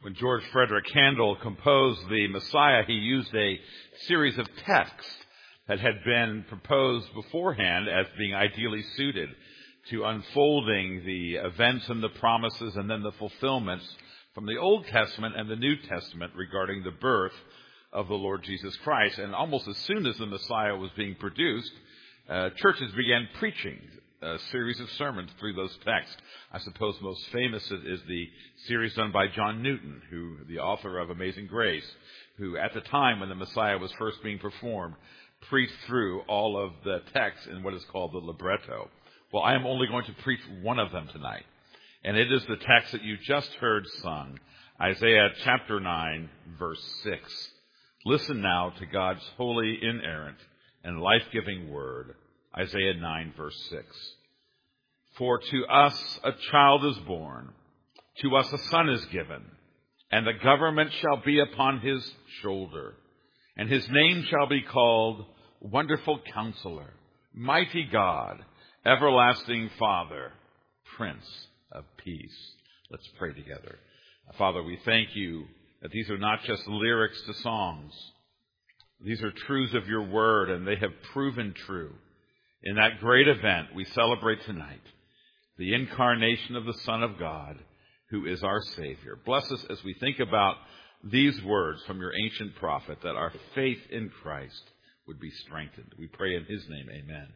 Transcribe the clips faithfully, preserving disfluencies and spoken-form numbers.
When George Frederick Handel composed the Messiah, he used a series of texts that had been proposed beforehand as being ideally suited to unfolding the events and the promises and then the fulfillments from the Old Testament and the New Testament regarding the birth of the Lord Jesus Christ. And almost as soon as the Messiah was being produced, uh, churches began preaching a series of sermons through those texts. I suppose most famous is the series done by John Newton, who the author of Amazing Grace, who at the time when the Messiah was first being performed, preached through all of the texts in what is called the libretto. Well, I am only going to preach one of them tonight, and it is the text that you just heard sung, Isaiah chapter nine, verse six. Listen now to God's holy, inerrant, and life-giving word, Isaiah nine, verse six. For to us a child is born, to us a son is given, and the government shall be upon his shoulder, and his name shall be called Wonderful Counselor, Mighty God, Everlasting Father, Prince of Peace. Let's pray together. Father, we thank you that these are not just lyrics to songs. These are truths of your word, and they have proven true. In that great event we celebrate tonight, the incarnation of the Son of God, who is our Savior. Bless us as we think about these words from your ancient prophet, that our faith in Christ would be strengthened. We pray in his name, amen.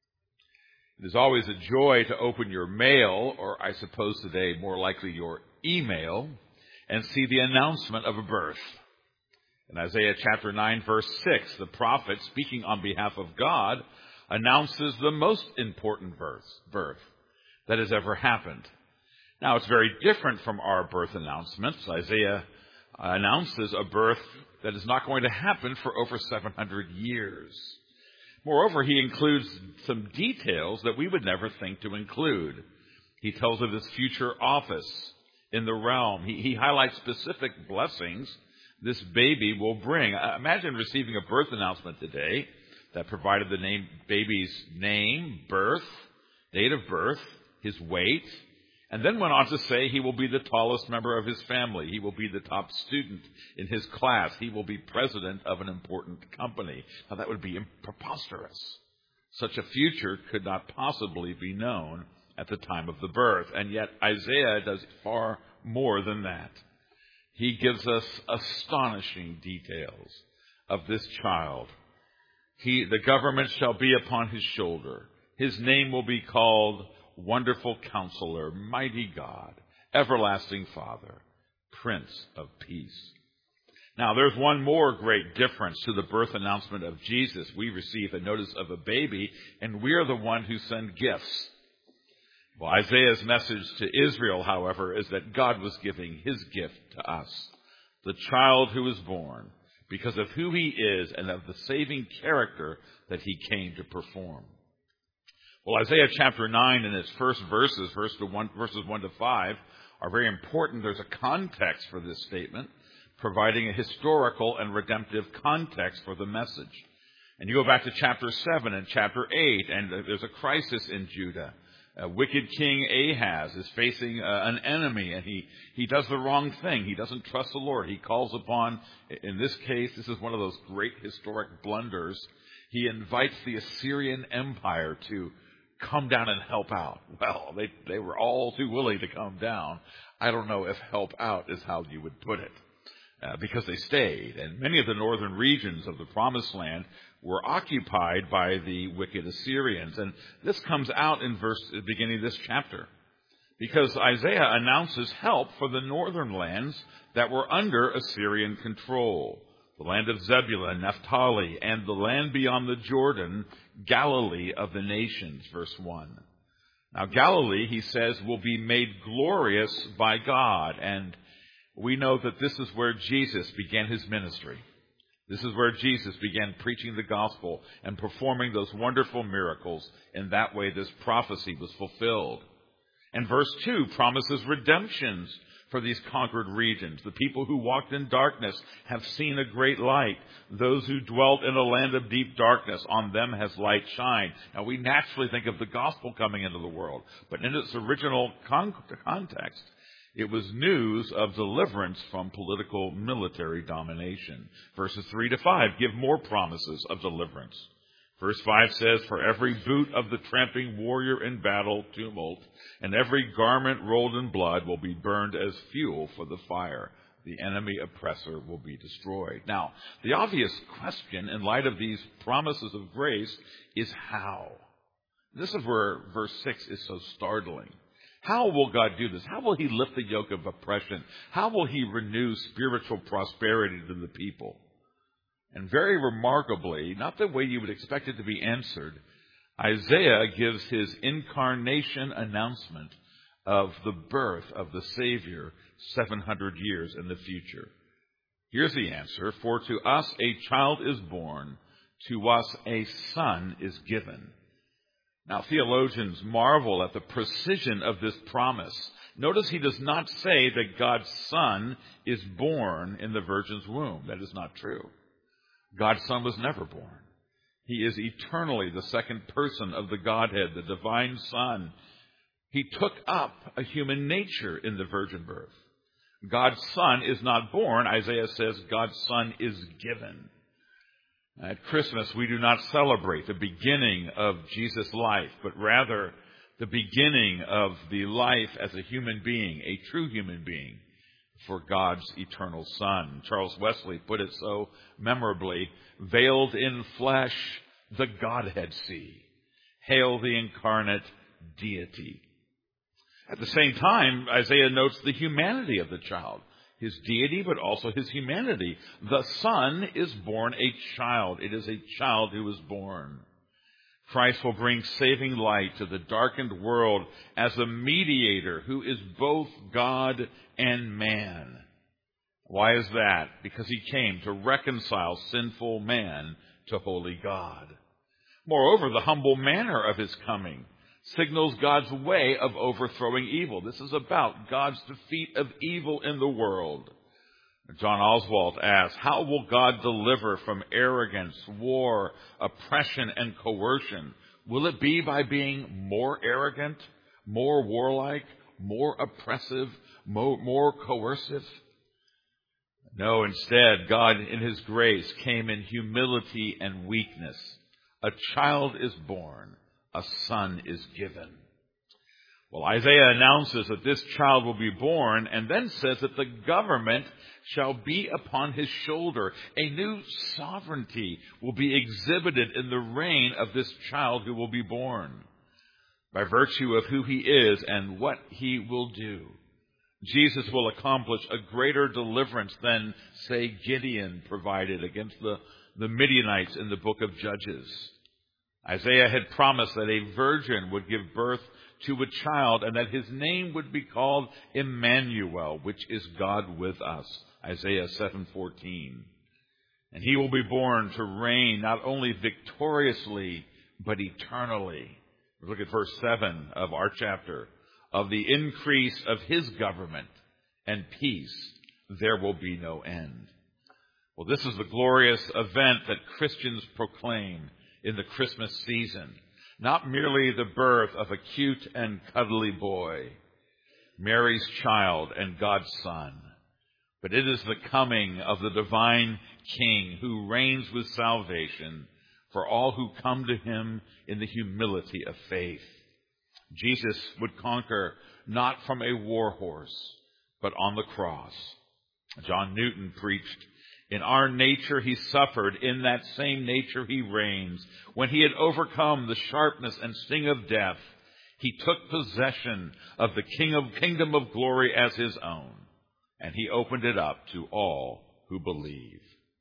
It is always a joy to open your mail, or I suppose today more likely your email, and see the announcement of a birth. In Isaiah chapter nine, verse six, the prophet, speaking on behalf of God, announces the most important birth, birth that has ever happened. Now, it's very different from our birth announcements. Isaiah announces a birth that is not going to happen for over seven hundred years. Moreover, he includes some details that we would never think to include. He tells of his future office in the realm. He, he highlights specific blessings this baby will bring. Uh, imagine receiving a birth announcement today that provided the name, baby's name, birth, date of birth, his weight, and then went on to say he will be the tallest member of his family. He will be the top student in his class. He will be president of an important company. Now, that would be preposterous. Such a future could not possibly be known at the time of the birth. And yet Isaiah does far more than that. He gives us astonishing details of this child. He, the government shall be upon his shoulder. His name will be called Wonderful Counselor, Mighty God, Everlasting Father, Prince of Peace. Now, there's one more great difference to the birth announcement of Jesus. We receive a notice of a baby, and we're the one who send gifts. Well, Isaiah's message to Israel, however, is that God was giving his gift to us, the child who was born, because of who he is and of the saving character that he came to perform. Well, Isaiah chapter nine and its first verses, verse to one, verses one to five, are very important. There's a context for this statement, providing a historical and redemptive context for the message. And you go back to chapter seven and chapter eight, and there's a crisis in Judah. A wicked king Ahaz is facing uh, an enemy, and he, he does the wrong thing. He doesn't trust the Lord. He calls upon, in this case, this is one of those great historic blunders. He invites the Assyrian Empire to come down and help out. Well, they, they were all too willing to come down. I don't know if help out is how you would put it, uh, because they stayed. And many of the northern regions of the Promised Land were occupied by the wicked Assyrians. And this comes out in verse the beginning of this chapter, because Isaiah announces help for the northern lands that were under Assyrian control. The land of Zebulun, Naphtali, and the land beyond the Jordan, Galilee of the nations, verse one. Now, Galilee, he says, will be made glorious by God. And we know that this is where Jesus began his ministry. This is where Jesus began preaching the gospel and performing those wonderful miracles. In that way, this prophecy was fulfilled. And verse two promises redemptions for these conquered regions. The people who walked in darkness have seen a great light. Those who dwelt in a land of deep darkness, on them has light shined. Now, we naturally think of the gospel coming into the world, but in its original con- context, It was news of deliverance from political military domination. Verses three to five give more promises of deliverance. Verse five says, "For every boot of the tramping warrior in battle tumult, and every garment rolled in blood will be burned as fuel for the fire. The enemy oppressor will be destroyed." Now, the obvious question in light of these promises of grace is how? This is where verse six is so startling. How will God do this? How will he lift the yoke of oppression? How will he renew spiritual prosperity to the people? And very remarkably, not the way you would expect it to be answered, Isaiah gives his incarnation announcement of the birth of the Savior seven hundred years in the future. Here's the answer. "For to us a child is born, to us a son is given." Now, theologians marvel at the precision of this promise. Notice he does not say that God's Son is born in the Virgin's womb. That is not true. God's Son was never born. He is eternally the second person of the Godhead, the divine Son. He took up a human nature in the virgin birth. God's Son is not born. Isaiah says God's Son is given. At Christmas, we do not celebrate the beginning of Jesus' life, but rather the beginning of the life as a human being, a true human being, for God's eternal Son. Charles Wesley put it so memorably, "Veiled in flesh, the Godhead see. Hail the incarnate deity." At the same time, Isaiah notes the humanity of the child. His deity, but also his humanity. The Son is born a child. It is a child who is born. Christ will bring saving light to the darkened world as a mediator who is both God and man. Why is that? Because he came to reconcile sinful man to holy God. Moreover, the humble manner of his coming signals God's way of overthrowing evil. This is about God's defeat of evil in the world. John Oswalt asks, how will God deliver from arrogance, war, oppression, and coercion? Will it be by being more arrogant, more warlike, more oppressive, more, more coercive? No, instead, God in his grace came in humility and weakness. A child is born. A son is given. Well, Isaiah announces that this child will be born and then says that the government shall be upon his shoulder. A new sovereignty will be exhibited in the reign of this child who will be born by virtue of who he is and what he will do. Jesus will accomplish a greater deliverance than, say, Gideon provided against the, the Midianites in the book of Judges. Isaiah had promised that a virgin would give birth to a child and that his name would be called Emmanuel, which is God with us. Isaiah seven fourteen. And he will be born to reign not only victoriously, but eternally. Look at verse seven of our chapter. Of the increase of his government and peace, there will be no end. Well, this is the glorious event that Christians proclaim in the Christmas season. Not merely the birth of a cute and cuddly boy, Mary's child and God's Son, but it is the coming of the divine King who reigns with salvation for all who come to him in the humility of faith. Jesus would conquer not from a war horse, but on the cross. John Newton preached, "In our nature he suffered, in that same nature he reigns. When he had overcome the sharpness and sting of death, he took possession of the king of, kingdom of glory as his own, and he opened it up to all who believe."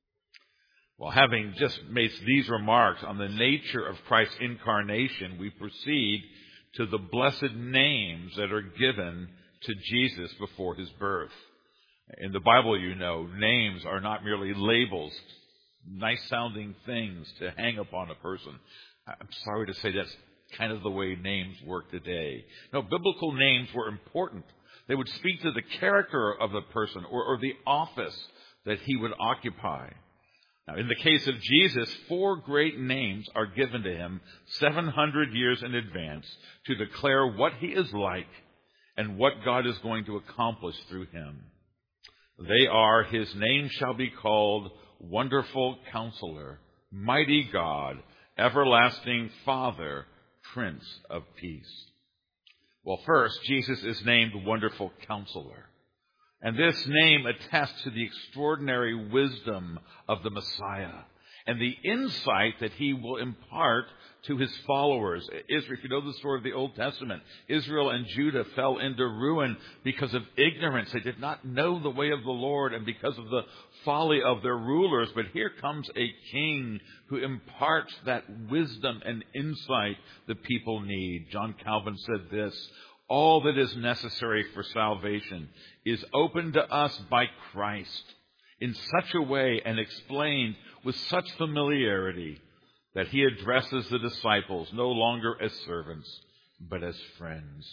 Well, having just made these remarks on the nature of Christ's incarnation, we proceed to the blessed names that are given to Jesus before his birth. In the Bible, you know, names are not merely labels, nice-sounding things to hang upon a person. I'm sorry to say that's kind of the way names work today. No, biblical names were important. They would speak to the character of the person or, or the office that he would occupy. Now, in the case of Jesus, four great names are given to him seven hundred years in advance to declare what he is like and what God is going to accomplish through him. They are, his name shall be called Wonderful Counselor, Mighty God, Everlasting Father, Prince of Peace. Well, first, Jesus is named Wonderful Counselor. And this name attests to the extraordinary wisdom of the Messiah and the insight that he will impart to his followers. Israel, if you know the story of the Old Testament, Israel and Judah fell into ruin because of ignorance. They did not know the way of the Lord and because of the folly of their rulers. But here comes a king who imparts that wisdom and insight the people need. John Calvin said this: all that is necessary for salvation is opened to us by Christ in such a way and explained with such familiarity that he addresses the disciples no longer as servants, but as friends.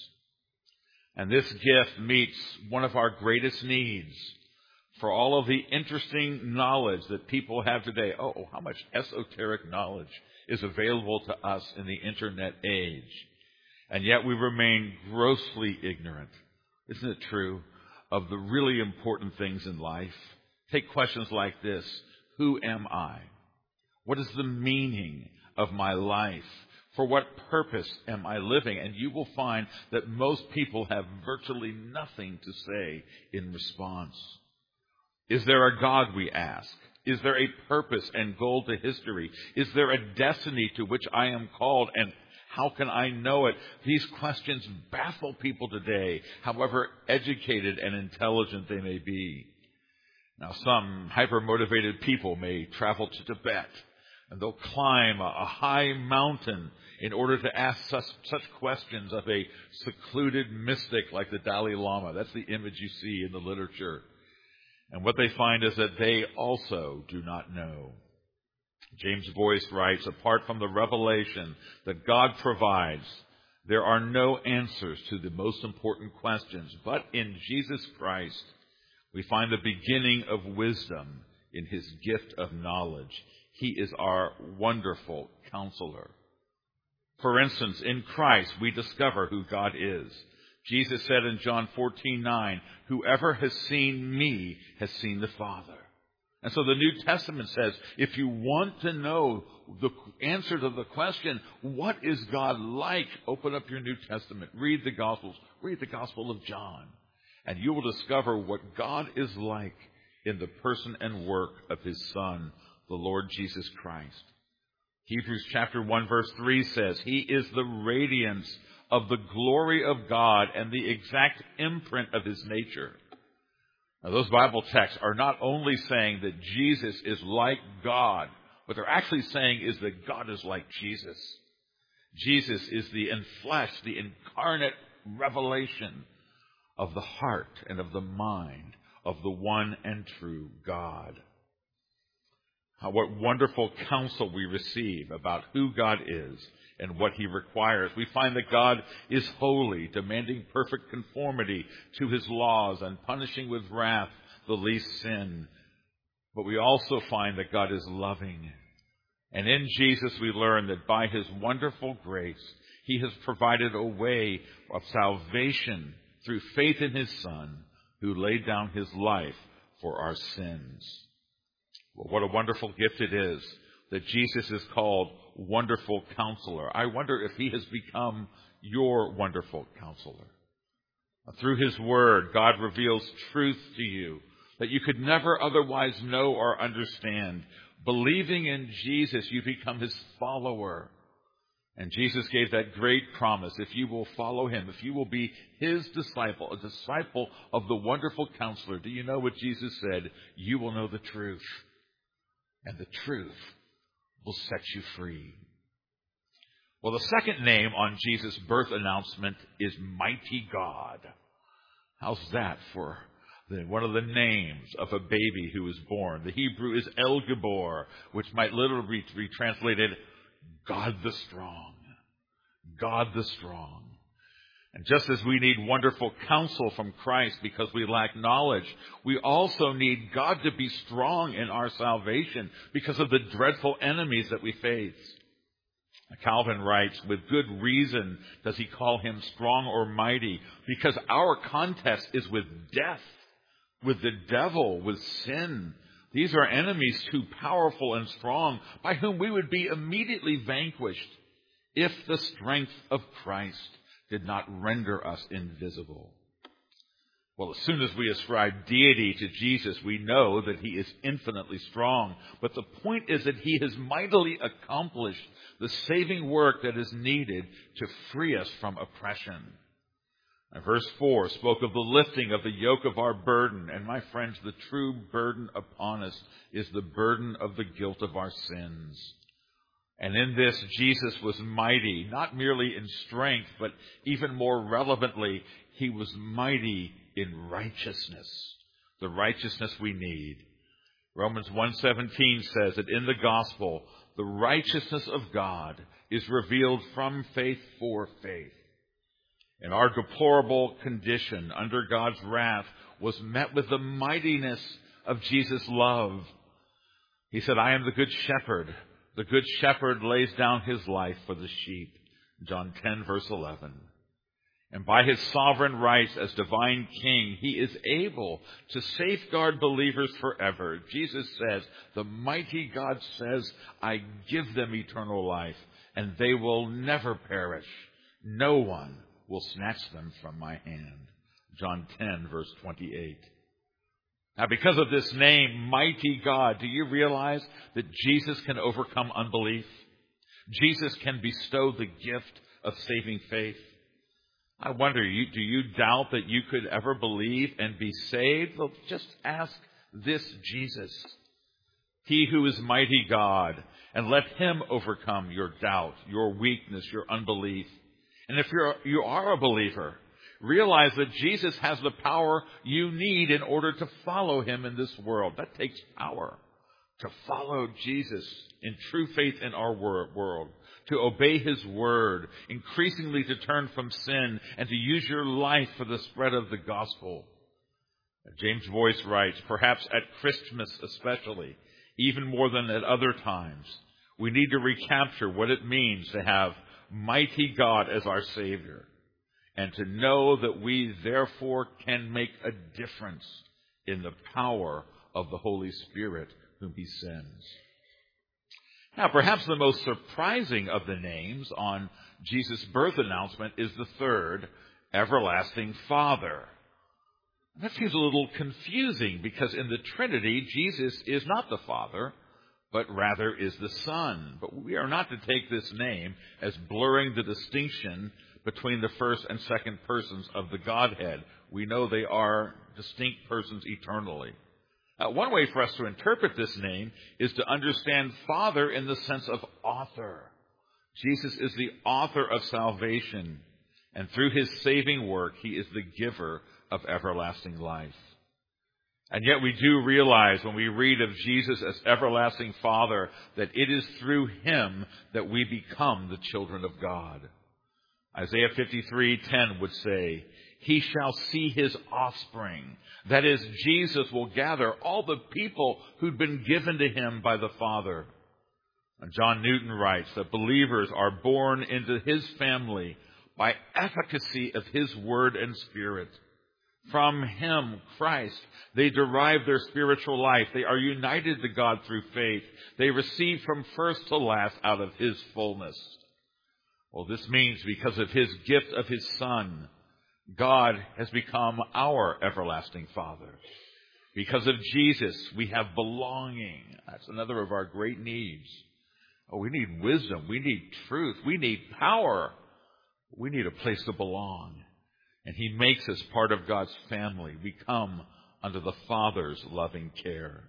And this gift meets one of our greatest needs for all of the interesting knowledge that people have today. Oh, how much esoteric knowledge is available to us in the internet age. And yet we remain grossly ignorant, isn't it true, of the really important things in life. Take questions like this: who am I? What is the meaning of my life? For what purpose am I living? And you will find that most people have virtually nothing to say in response. Is there a God, we ask? Is there a purpose and goal to history? Is there a destiny to which I am called? And how can I know it? These questions baffle people today, however educated and intelligent they may be. Now, some hyper-motivated people may travel to Tibet, and they'll climb a, a high mountain in order to ask such, such questions of a secluded mystic like the Dalai Lama. That's the image you see in the literature. And what they find is that they also do not know. James Boyce writes, apart from the revelation that God provides, there are no answers to the most important questions. But in Jesus Christ, we find the beginning of wisdom in his gift of knowledge. He is our wonderful counselor. For instance, in Christ, we discover who God is. Jesus said in John fourteen nine, whoever has seen me has seen the Father. And so the New Testament says, if you want to know the answer to the question, what is God like? Open up your New Testament, read the Gospels, read the Gospel of John, and you will discover what God is like in the person and work of his Son, the Lord Jesus Christ. Hebrews chapter one verse three says, he is the radiance of the glory of God and the exact imprint of his nature. Now, those Bible texts are not only saying that Jesus is like God, what they're actually saying is that God is like Jesus. Jesus is the enfleshed, the incarnate revelation of the heart and of the mind of the one and true God. How, what wonderful counsel we receive about who God is and what he requires. We find that God is holy, demanding perfect conformity to his laws and punishing with wrath the least sin. But we also find that God is loving. And in Jesus we learn that by his wonderful grace, he has provided a way of salvation through faith in his Son, who laid down his life for our sins. Well, what a wonderful gift it is that Jesus is called Wonderful Counselor. I wonder if he has become your wonderful counselor. Through his word, God reveals truth to you that you could never otherwise know or understand. Believing in Jesus, you become his follower. And Jesus gave that great promise: if you will follow him, if you will be his disciple, a disciple of the wonderful counselor, do you know what Jesus said? You will know the truth, and the truth will set you free. Well, the second name on Jesus' birth announcement is Mighty God. How's that for the, one of the names of a baby who is born? The Hebrew is El Gibor, which might literally be translated God the Strong. God the Strong. And just as we need wonderful counsel from Christ because we lack knowledge, we also need God to be strong in our salvation because of the dreadful enemies that we face. Calvin writes, with good reason does he call him strong or mighty, because our contest is with death, with the devil, with sin. These are enemies too powerful and strong, by whom we would be immediately vanquished if the strength of Christ did not render us invisible. Well, as soon as we ascribe deity to Jesus, we know that he is infinitely strong. But the point is that he has mightily accomplished the saving work that is needed to free us from oppression. And verse four spoke of the lifting of the yoke of our burden. And my friends, the true burden upon us is the burden of the guilt of our sins. And in this, Jesus was mighty, not merely in strength, but even more relevantly, he was mighty in righteousness, the righteousness we need. Romans one seventeen says that in the gospel, the righteousness of God is revealed from faith for faith. And our deplorable condition under God's wrath was met with the mightiness of Jesus' love. He said, I am the good shepherd. The good shepherd lays down his life for the sheep. John ten, verse eleven. And by his sovereign rights as divine king, he is able to safeguard believers forever. Jesus says, the mighty God says, I give them eternal life, and they will never perish. No one will snatch them from my hand. John ten, verse twenty-eight. Now, because of this name, mighty God, do you realize that Jesus can overcome unbelief? Jesus can bestow the gift of saving faith. I wonder, do you doubt that you could ever believe and be saved? Well, just ask this Jesus, he who is mighty God, and let him overcome your doubt, your weakness, your unbelief. And if you're, you are a believer, realize that Jesus has the power you need in order to follow him in this world. That takes power to follow Jesus in true faith in our world, to obey his word, increasingly to turn from sin, and to use your life for the spread of the gospel. James Boyce writes, perhaps at Christmas especially, even more than at other times, we need to recapture what it means to have mighty God as our Savior, and to know that we therefore can make a difference in the power of the Holy Spirit whom he sends. Now, perhaps the most surprising of the names on Jesus' birth announcement is the third, Everlasting Father. That seems a little confusing because in the Trinity, Jesus is not the Father, but rather is the Son. But we are not to take this name as blurring the distinction between the first and second persons of the Godhead. We know they are distinct persons eternally. Uh, one way for us to interpret this name is to understand Father in the sense of author. Jesus is the author of salvation, and through his saving work, he is the giver of everlasting life. And yet we do realize when we read of Jesus as everlasting Father that it is through him that we become the children of God. Isaiah fifty-three ten would say, he shall see his offspring. That is, Jesus will gather all the people who'd been given to him by the Father. And John Newton writes that believers are born into his family by efficacy of his word and spirit. From him, Christ, they derive their spiritual life. They are united to God through faith. They receive from first to last out of his fullness. Well, this means because of his gift of his Son, God has become our everlasting Father. Because of Jesus, we have belonging. That's another of our great needs. Oh, we need wisdom. We need truth. We need power. We need a place to belong. And he makes us part of God's family. We come under the Father's loving care.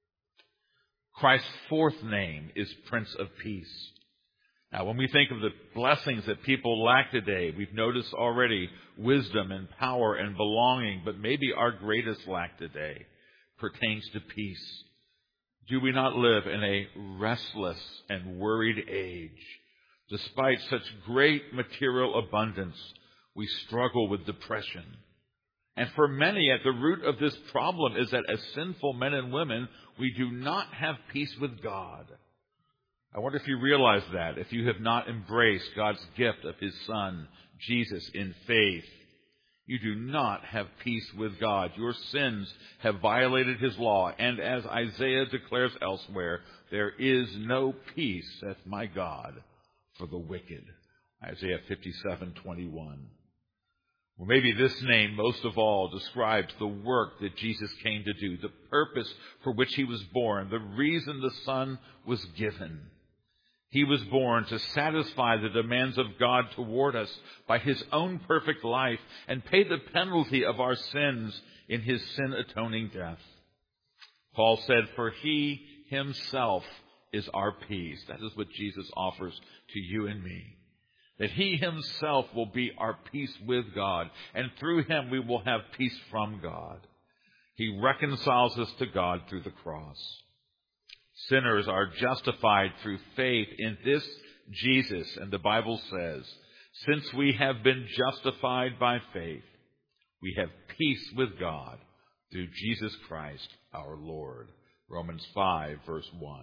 Christ's fourth name is Prince of Peace. Now, when we think of the blessings that people lack today, we've noticed already wisdom and power and belonging, but maybe our greatest lack today pertains to peace. Do we not live in a restless and worried age? Despite such great material abundance, we struggle with depression. And for many, at the root of this problem is that as sinful men and women, we do not have peace with God. I wonder if you realize that, if you have not embraced God's gift of His Son, Jesus, in faith, you do not have peace with God. Your sins have violated His law, and as Isaiah declares elsewhere, there is no peace, saith my God, for the wicked. Isaiah fifty-seven twenty-one. Well, maybe this name, most of all, describes the work that Jesus came to do, the purpose for which He was born, the reason the Son was given. He was born to satisfy the demands of God toward us by His own perfect life and pay the penalty of our sins in His sin-atoning death. Paul said, for He Himself is our peace. That is what Jesus offers to you and me. That He Himself will be our peace with God, and through Him we will have peace from God. He reconciles us to God through the cross. Sinners are justified through faith in this Jesus, and the Bible says, since we have been justified by faith, we have peace with God through Jesus Christ our Lord. Romans five, verse one.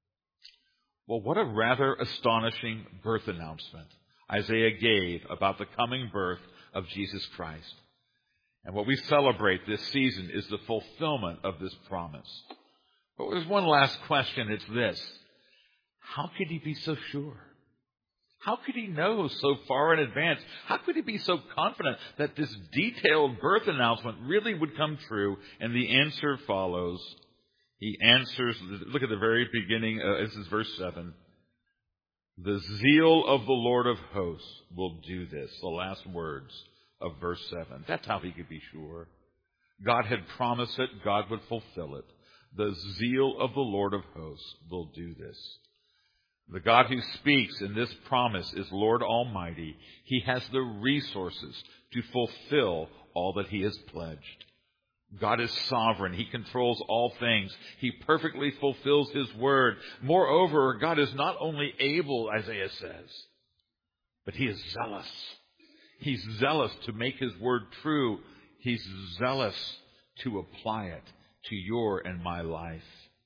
Well, what a rather astonishing birth announcement Isaiah gave about the coming birth of Jesus Christ. And what we celebrate this season is the fulfillment of this promise. But there's one last question. It's this. How could he be so sure? How could he know so far in advance? How could he be so confident that this detailed birth announcement really would come true? And the answer follows. He answers, look at the very beginning, uh, this is verse seven. The zeal of the Lord of hosts will do this. The last words of verse seven. That's how he could be sure. God had promised it. God would fulfill it. The zeal of the Lord of hosts will do this. The God who speaks in this promise is Lord Almighty. He has the resources to fulfill all that He has pledged. God is sovereign. He controls all things. He perfectly fulfills His word. Moreover, God is not only able, Isaiah says, but He is zealous. He's zealous to make His word true. He's zealous to apply it to your and my life.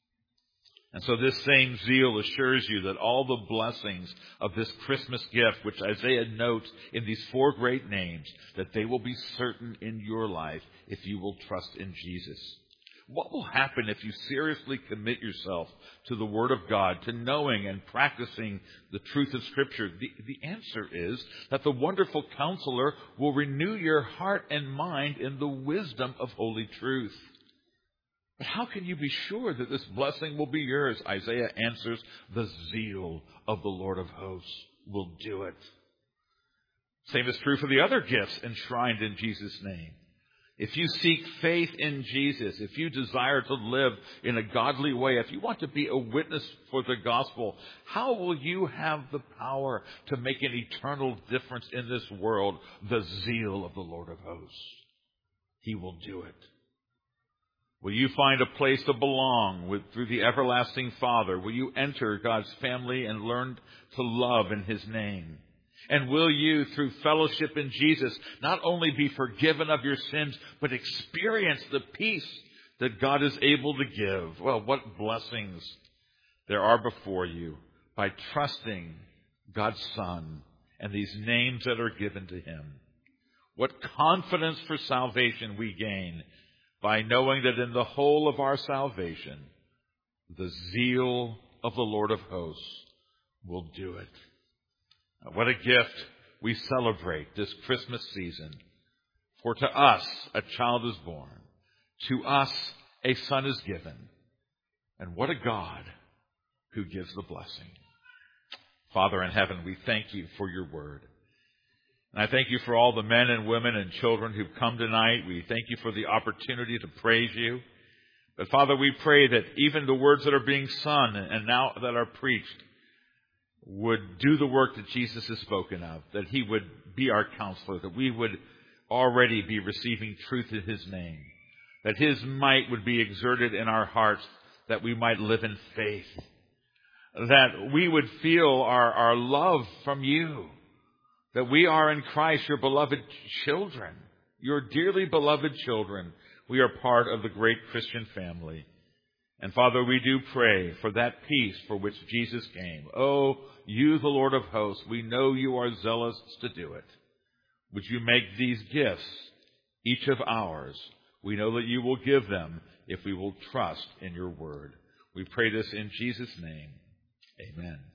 And so this same zeal assures you that all the blessings of this Christmas gift, which Isaiah notes in these four great names, that they will be certain in your life if you will trust in Jesus. What will happen if you seriously commit yourself to the Word of God, to knowing and practicing the truth of Scripture? The, the answer is that the wonderful Counselor will renew your heart and mind in the wisdom of holy truth. But how can you be sure that this blessing will be yours? Isaiah answers, the zeal of the Lord of hosts will do it. Same is true for the other gifts enshrined in Jesus' name. If you seek faith in Jesus, if you desire to live in a godly way, if you want to be a witness for the gospel, how will you have the power to make an eternal difference in this world? The zeal of the Lord of hosts. He will do it. Will you find a place to belong with, through the everlasting Father? Will you enter God's family and learn to love in His name? And will you, through fellowship in Jesus, not only be forgiven of your sins, but experience the peace that God is able to give? Well, what blessings there are before you by trusting God's Son and these names that are given to Him. What confidence for salvation we gain by knowing that in the whole of our salvation, the zeal of the Lord of hosts will do it. What a gift we celebrate this Christmas season. For to us a child is born, to us a son is given, and what a God who gives the blessing. Father in heaven, we thank You for Your word. And I thank You for all the men and women and children who've come tonight. We thank You for the opportunity to praise You. But Father, we pray that even the words that are being sung and now that are preached would do the work that Jesus has spoken of, that He would be our counselor, that we would already be receiving truth in His name, that His might would be exerted in our hearts, that we might live in faith, that we would feel our, our love from You, that we are in Christ, Your beloved children, Your dearly beloved children. We are part of the great Christian family. And Father, we do pray for that peace for which Jesus came. Oh, you, the Lord of hosts, we know you are zealous to do it. Would you make these gifts each of ours? We know that you will give them if we will trust in your word. We pray this in Jesus' name. Amen.